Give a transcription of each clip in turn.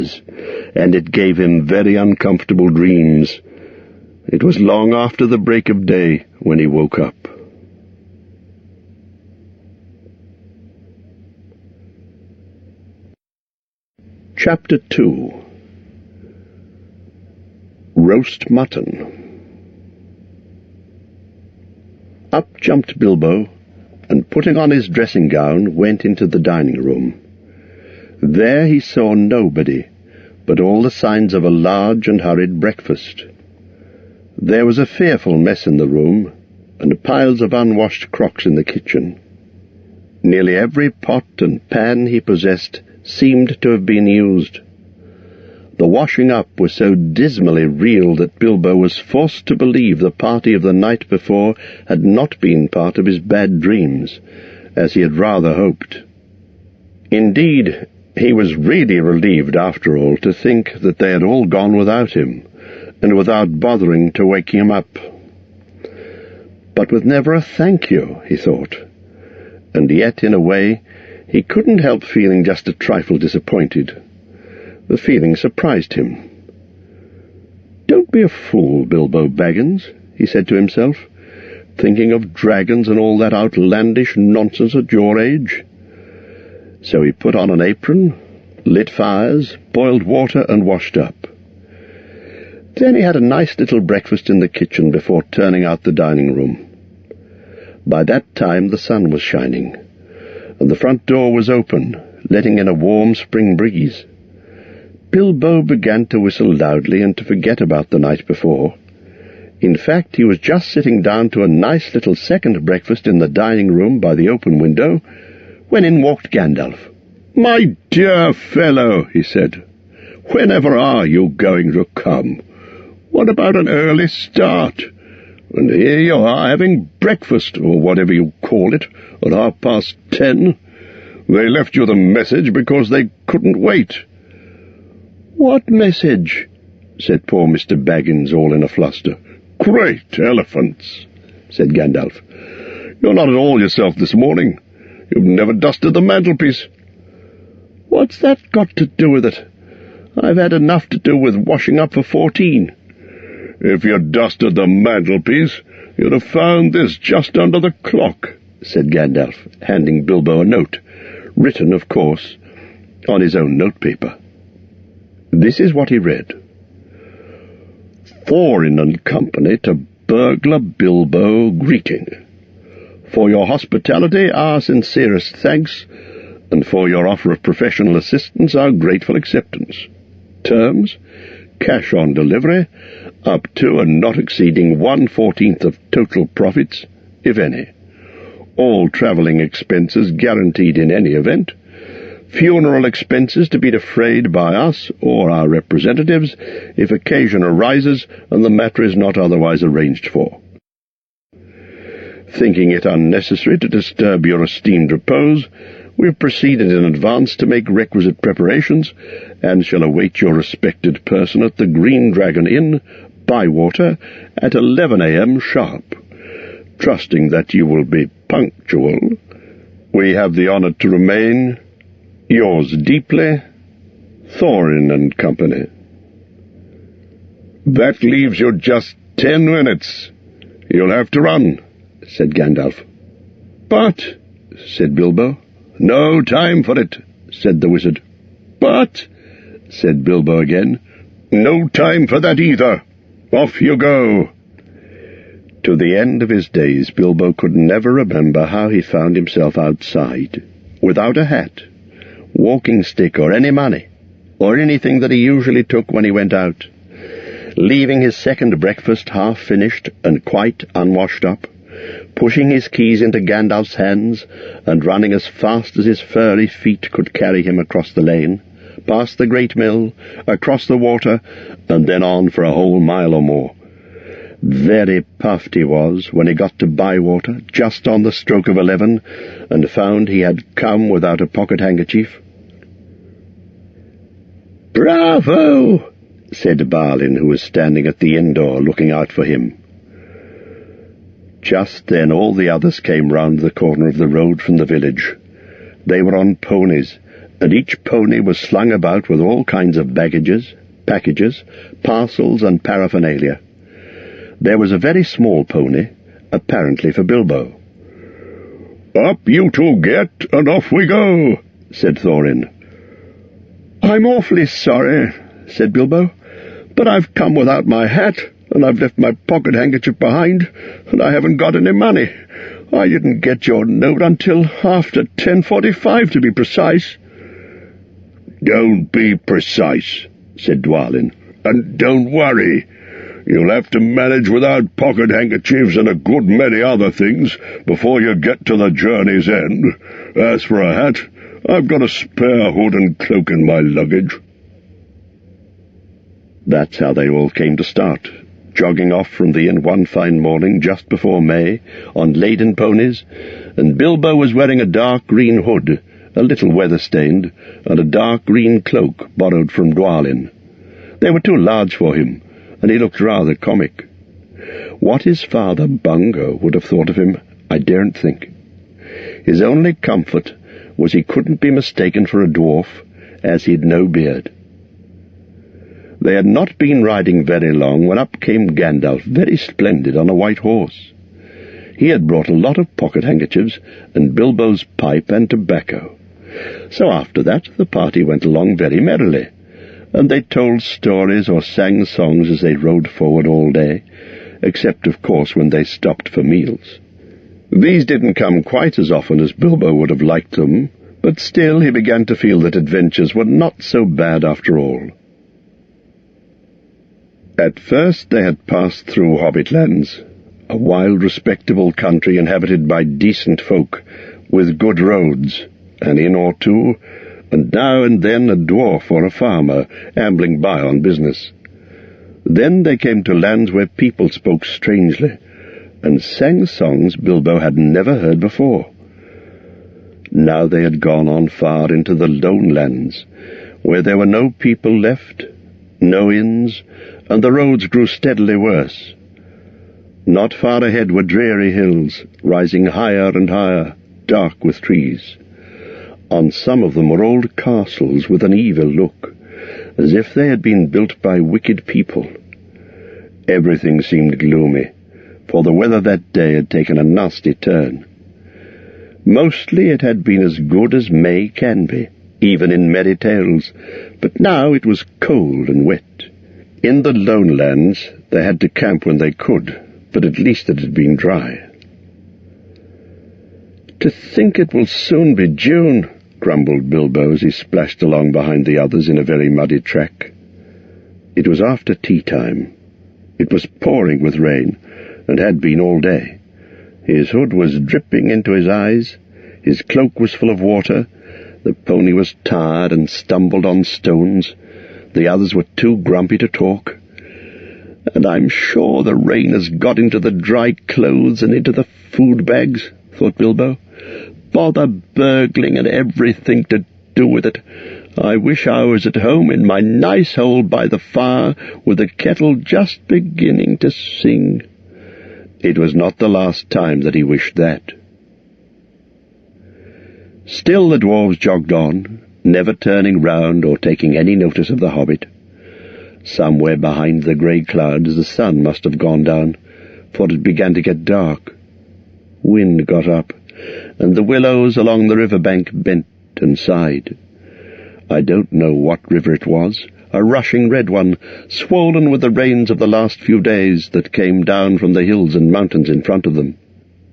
and it gave him very uncomfortable dreams. It was long after the break of day when he woke up. Chapter 2. Roast Mutton. Up jumped Bilbo, and putting on his dressing gown, went into the dining room. There he saw nobody, but all the signs of a large and hurried breakfast. There was a fearful mess in the room, and piles of unwashed crocks in the kitchen. Nearly every pot and pan he possessed seemed to have been used. The washing up was so dismally real that Bilbo was forced to believe the party of the night before had not been part of his bad dreams, as he had rather hoped. Indeed, he was really relieved after all to think that they had all gone without him, and without bothering to wake him up. But with never a thank you, he thought, and yet, in a way, he couldn't help feeling just a trifle disappointed. The feeling surprised him. "Don't be a fool, Bilbo Baggins," he said to himself, "thinking of dragons and all that outlandish nonsense at your age." So he put on an apron, lit fires, boiled water, and washed up. Then he had a nice little breakfast in the kitchen before turning out the dining room. By that time the sun was shining, and the front door was open, letting in a warm spring breeze. Bilbo began to whistle loudly and to forget about the night before. In fact, he was just sitting down to a nice little second breakfast in the dining room by the open window, when in walked Gandalf. "My dear fellow," he said, "whenever are you going to come? What about an early start? And here you are having breakfast, or whatever you call it, at 10:30. They left you the message because they couldn't wait." "What message?" said poor Mr. Baggins, all in a fluster. "Great elephants," said Gandalf. "You're not at all yourself this morning. You've never dusted the mantelpiece." "What's that got to do with it? I've had enough to do with washing up for 14. "If you'd dusted the mantelpiece, you'd have found this just under the clock," said Gandalf, handing Bilbo a note, written, of course, on his own notepaper. This is what he read. "Thorin and Company to Burglar Bilbo greeting. For your hospitality, our sincerest thanks, and for your offer of professional assistance, our grateful acceptance. Terms: cash on delivery, up to and not exceeding 1/14 of total profits, if any. All travelling expenses guaranteed in any event. Funeral expenses to be defrayed by us or our representatives if occasion arises and the matter is not otherwise arranged for. Thinking it unnecessary to disturb your esteemed repose, we have proceeded in advance to make requisite preparations, and shall await your respected person at the Green Dragon Inn, Bywater, at 11 a.m. sharp. Trusting that you will be punctual, we have the honour to remain, yours deeply, Thorin and Company." "That leaves you just 10 minutes. You'll have to run," said Gandalf. "But," said Bilbo. "No time for it," said the wizard. "But," said Bilbo again. "No time for that either. Off you go." To the end of his days, Bilbo could never remember how he found himself outside, without a hat, walking stick, or any money, or anything that he usually took when he went out, leaving his second breakfast half finished and quite unwashed up, pushing his keys into Gandalf's hands, and running as fast as his furry feet could carry him across the lane, past the great mill, across the water, and then on for a whole mile or more. Very puffed he was when he got to Bywater, just on the stroke of 11, and found he had come without a pocket-handkerchief. "Bravo!" said Balin, who was standing at the inn door looking out for him. Just then all the others came round the corner of the road from the village. They were on ponies, and each pony was slung about with all kinds of baggages, packages, parcels, and paraphernalia. There was a very small pony, apparently for Bilbo. "Up you two get, and off we go," said Thorin. "I'm awfully sorry," said Bilbo, "but I've come without my hat, and I've left my pocket-handkerchief behind, and I haven't got any money. I didn't get your note until after 10:45, to be precise." "Don't be precise," said Dwalin, "and don't worry. You'll have to manage without pocket-handkerchiefs and a good many other things before you get to the journey's end. As for a hat, I've got a spare hood and cloak in my luggage." That's how they all came to start, jogging off from the inn one fine morning just before May, on laden ponies, and Bilbo was wearing a dark green hood, a little weather-stained, and a dark green cloak borrowed from Dwalin. They were too large for him, and he looked rather comic. What his father Bungo would have thought of him, I daren't think. His only comfort was he couldn't be mistaken for a dwarf, as he'd no beard. They had not been riding very long when up came Gandalf, very splendid, on a white horse. He had brought a lot of pocket-handkerchiefs and Bilbo's pipe and tobacco. So after that the party went along very merrily, and they told stories or sang songs as they rode forward all day, except, of course, when they stopped for meals. These didn't come quite as often as Bilbo would have liked them, but still he began to feel that adventures were not so bad after all. At first they had passed through Hobbitlands, a wild, respectable country inhabited by decent folk, with good roads, an inn or two, and now and then a dwarf or a farmer ambling by on business. Then they came to lands where people spoke strangely, and sang songs Bilbo had never heard before. Now they had gone on far into the lone lands, where there were no people left, no inns, and the roads grew steadily worse. Not far ahead were dreary hills, rising higher and higher, dark with trees. On some of them were old castles with an evil look, as if they had been built by wicked people. Everything seemed gloomy, for the weather that day had taken a nasty turn. Mostly it had been as good as May can be, even in merry tales, but now it was cold and wet. In the lone lands they had to camp when they could, but at least it had been dry. "To think it will soon be June," grumbled Bilbo as he splashed along behind the others in a very muddy track. It was after tea-time. It was pouring with rain, and had been all day. His hood was dripping into his eyes, his cloak was full of water, the pony was tired and stumbled on stones, the others were too grumpy to talk. "And I'm sure the rain has got into the dry clothes and into the food bags," thought Bilbo. "Bother burgling and everything to do with it. I wish I was at home in my nice hole by the fire, with the kettle just beginning to sing." It was not the last time that he wished that. Still the dwarves jogged on, never turning round or taking any notice of the hobbit. Somewhere behind the grey clouds the sun must have gone down, for it began to get dark. Wind got up, and the willows along the river bank bent and sighed. I don't know what river it was, a rushing red one, swollen with the rains of the last few days that came down from the hills and mountains in front of them.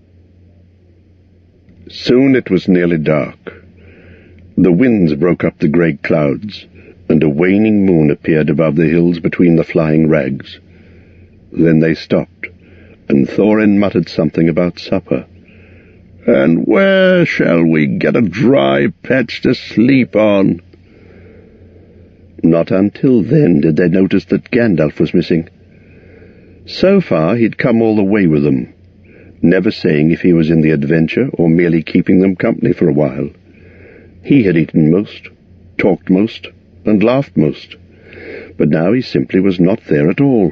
Soon it was nearly dark. The winds broke up the grey clouds, and a waning moon appeared above the hills between the flying rags. Then they stopped, and Thorin muttered something about supper. "And where shall we get a dry patch to sleep on?" Not until then did they notice that Gandalf was missing. So far he'd come all the way with them, never saying if he was in the adventure or merely keeping them company for a while. He had eaten most, talked most, and laughed most, but now he simply was not there at all.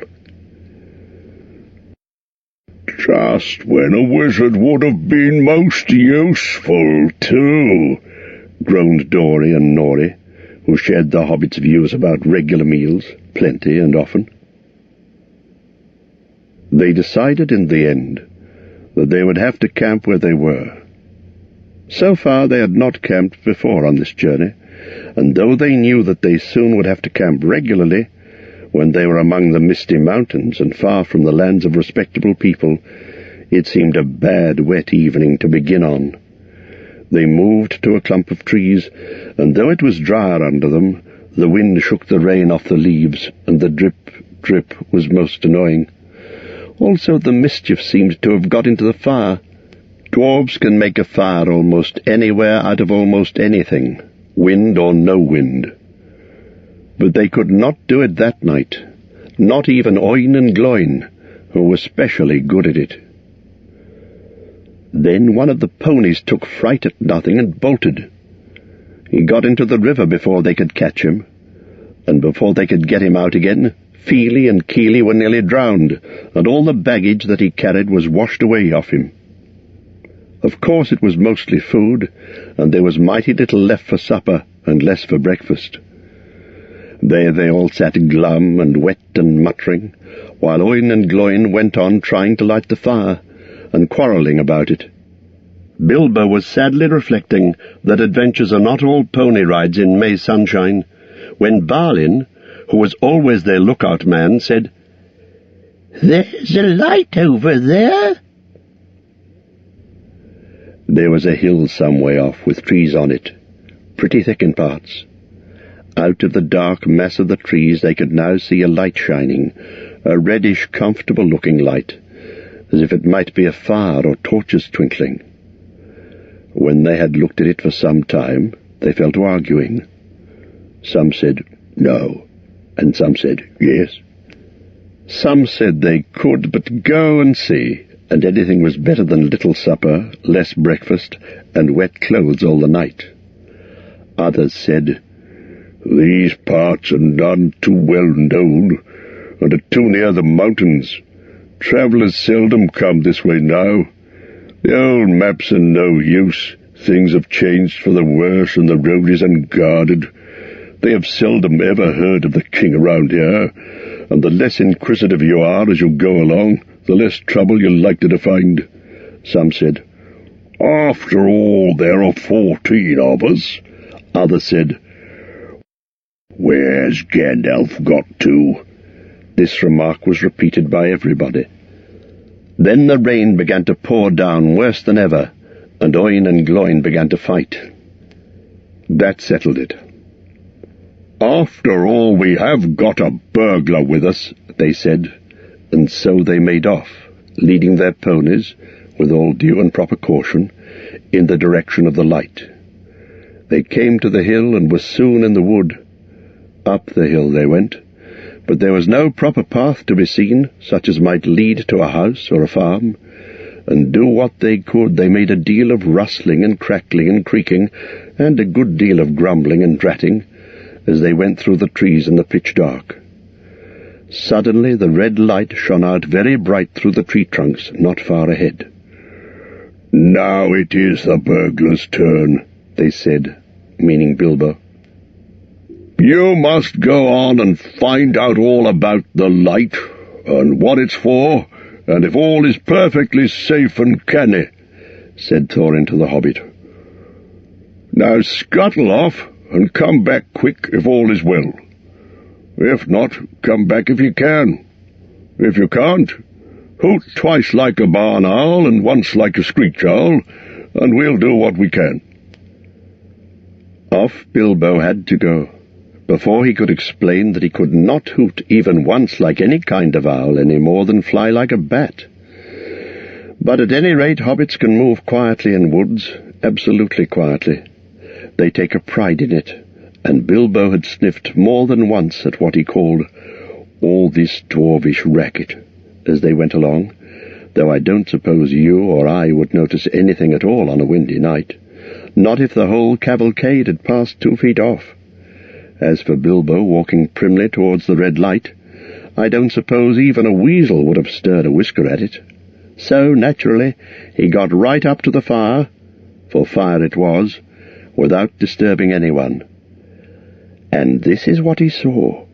"Just when a wizard would have been most useful, too," groaned Dory and Norrie, who shared the hobbits' views about regular meals, plenty and often. They decided in the end that they would have to camp where they were. So far they had not camped before on this journey, and though they knew that they soon would have to camp regularly, when they were among the misty mountains and far from the lands of respectable people, it seemed a bad wet evening to begin on. They moved to a clump of trees, and though it was drier under them, the wind shook the rain off the leaves, and the drip, drip was most annoying. Also the mischief seemed to have got into the fire. Dwarves can make a fire almost anywhere out of almost anything, wind or no wind. But they could not do it that night, not even Oin and Gloin, who were specially good at it. Then one of the ponies took fright at nothing and bolted. He got into the river before they could catch him, and before they could get him out again, Feely and Keely were nearly drowned, and all the baggage that he carried was washed away off him. Of course it was mostly food, and there was mighty little left for supper and less for breakfast. There they all sat glum and wet and muttering, while Oin and Gloin went on trying to light the fire, and quarrelling about it. Bilbo was sadly reflecting that adventures are not all pony rides in May sunshine, when Balin, who was always their lookout man, said, "There's a light over there." There was a hill some way off with trees on it, pretty thick in parts. Out of the dark mass of the trees they could now see a light shining, a reddish, comfortable-looking light, as if it might be a fire or torches twinkling. When they had looked at it for some time, they fell to arguing. Some said no, and some said yes. Some said they could but go and see, and anything was better than little supper, less breakfast, and wet clothes all the night. Others said, "These parts are none too well known, and are too near the mountains. Travellers seldom come this way now. The old maps are no use. Things have changed for the worse, and the road is unguarded. They have seldom ever heard of the king around here, and the less inquisitive you are as you go along, the less trouble you're likely to find." Some said, "After all, there are 14 of us." Others said, "Where's Gandalf got to?" This remark was repeated by everybody. Then the rain began to pour down worse than ever, and Oin and Gloin began to fight. That settled it. "After all, we have got a burglar with us," they said, and so they made off, leading their ponies, with all due and proper caution, in the direction of the light. They came to the hill and were soon in the wood. Up the hill they went, but there was no proper path to be seen, such as might lead to a house or a farm, and do what they could, they made a deal of rustling and crackling and creaking, and a good deal of grumbling and dratting, as they went through the trees in the pitch dark. Suddenly the red light shone out very bright through the tree trunks not far ahead. "Now it is the burglar's turn," they said, meaning Bilbo. "You must go on and find out all about the light, and what it's for, and if all is perfectly safe and canny," said Thorin to the hobbit. "Now scuttle off, and come back quick if all is well. If not, come back if you can. If you can't, hoot twice like a barn owl and once like a screech owl, and we'll do what we can." Off Bilbo had to go, before he could explain that he could not hoot even once like any kind of owl any more than fly like a bat. But at any rate hobbits can move quietly in woods, absolutely quietly. They take a pride in it, and Bilbo had sniffed more than once at what he called all this dwarvish racket as they went along, though I don't suppose you or I would notice anything at all on a windy night, not if the whole cavalcade had passed 2 feet off. As for Bilbo walking primly towards the red light, I don't suppose even a weasel would have stirred a whisker at it. So, naturally, he got right up to the fire, for fire it was, without disturbing anyone. And this is what he saw.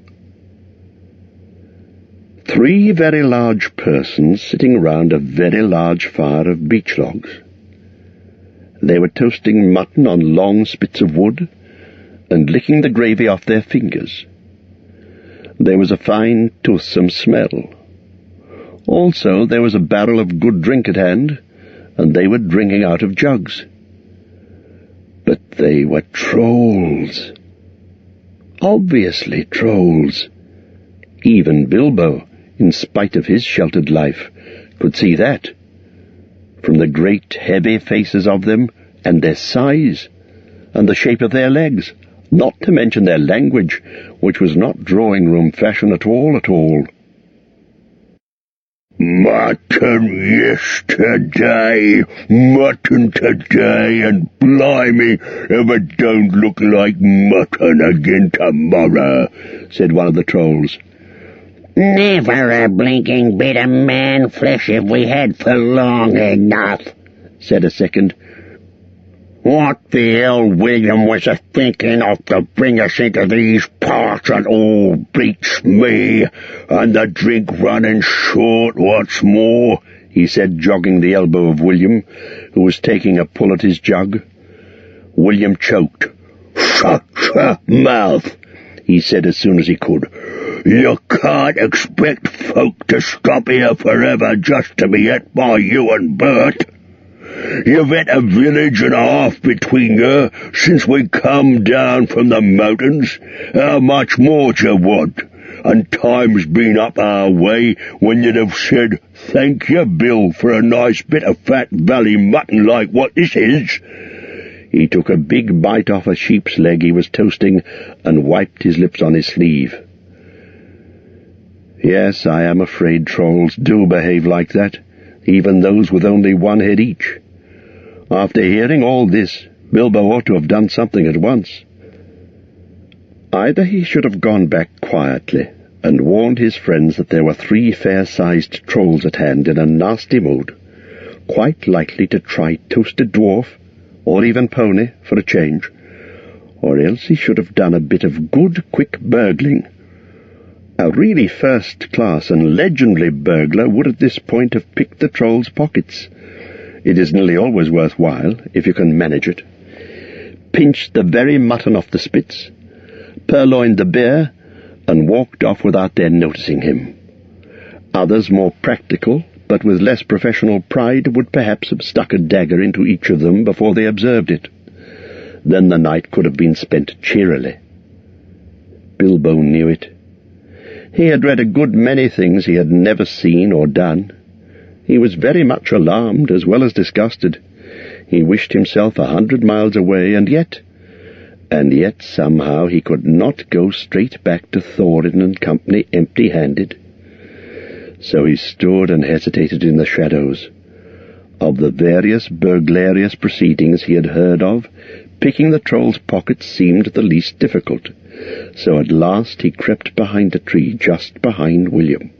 3 very large persons sitting round a very large fire of beech logs. They were toasting mutton on long spits of wood and licking the gravy off their fingers. There was a fine, toothsome smell. Also, there was a barrel of good drink at hand, and they were drinking out of jugs. But they were trolls. Obviously trolls. Even Bilbo, in spite of his sheltered life, could see that, from the great heavy faces of them, and their size, and the shape of their legs, not to mention their language, which was not drawing-room fashion at all. Mutton yesterday, mutton today, and blimey, if it don't look like mutton again tomorrow, said one of the trolls. Never a blinking bit of man-flesh have we had for long enough, said a second. What the hell William was a-thinking of to bring us into these parts and all beats me, and the drink running short what's more, he said, jogging the elbow of William, who was taking a pull at his jug. William choked. Shut your mouth, he said as soon as he could. You can't expect folk to stop here forever just to be ate by you and Bert. You've had a village and a half between you since we come down from the mountains. How much more do you want? And time's been up our way when you'd have said, thank you, Bill, for a nice bit of fat valley mutton like what this is. He took a big bite off a sheep's leg he was toasting and wiped his lips on his sleeve. Yes, I am afraid trolls do behave like that, even those with only one head each. After hearing all this, Bilbo ought to have done something at once. Either he should have gone back quietly and warned his friends that there were 3 fair-sized trolls at hand in a nasty mood, quite likely to try Toasted Dwarf, or even Pony, for a change, or else he should have done a bit of good, quick burgling. A really first-class and legendary burglar would at this point have picked the troll's pockets. It is nearly always worthwhile, if you can manage it. Pinched the very mutton off the spits, purloined the bear, and walked off without their noticing him. Others, more practical, but with less professional pride, would perhaps have stuck a dagger into each of them before they observed it. Then the night could have been spent cheerily. Bilbo knew it. He had read a good many things he had never seen or done. He was very much alarmed as well as disgusted. He wished himself 100 miles away, and yet somehow he could not go straight back to Thorin and company empty-handed. So he stood and hesitated in the shadows. Of the various burglarious proceedings he had heard of, picking the troll's pockets seemed the least difficult. So at last he crept behind a tree just behind William.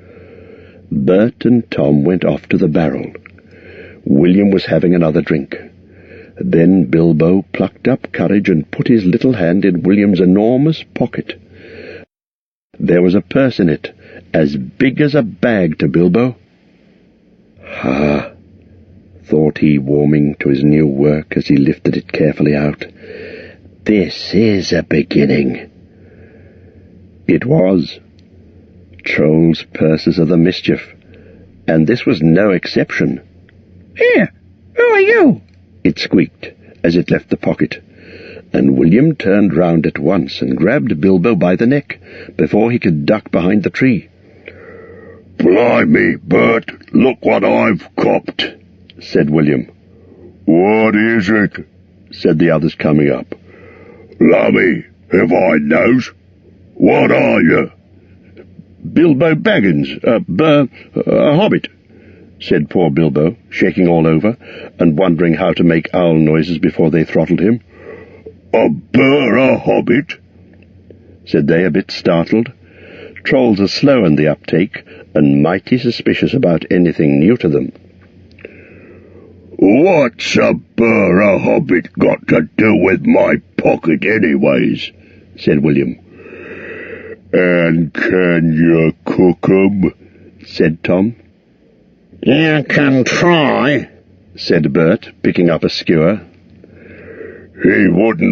Bert and Tom went off to the barrel. William was having another drink. Then Bilbo plucked up courage and put his little hand in William's enormous pocket. There was a purse in it, as big as a bag to Bilbo. "Ha," thought he, warming to his new work as he lifted it carefully out. "This is a beginning." It was. Trolls' purses are the mischief, and this was no exception. "Here, who are you?" it squeaked as it left the pocket, and William turned round at once and grabbed Bilbo by the neck before he could duck behind the tree. "Blimey, Bert, look what I've copped," said William. "What is it?" said the others, coming up. "Lummy, if I knows. What are you?" "Bilbo Baggins, a hobbit," said poor Bilbo, shaking all over, and wondering how to make owl noises before they throttled him. A hobbit?" said they, a bit startled. Trolls are slow in the uptake, and mighty suspicious about anything new to them. What's a burr a hobbit got to do with my pocket anyways? Said William. And can you cook 'em? Said Tom. You can try, said Bert, picking up a skewer. He wouldn't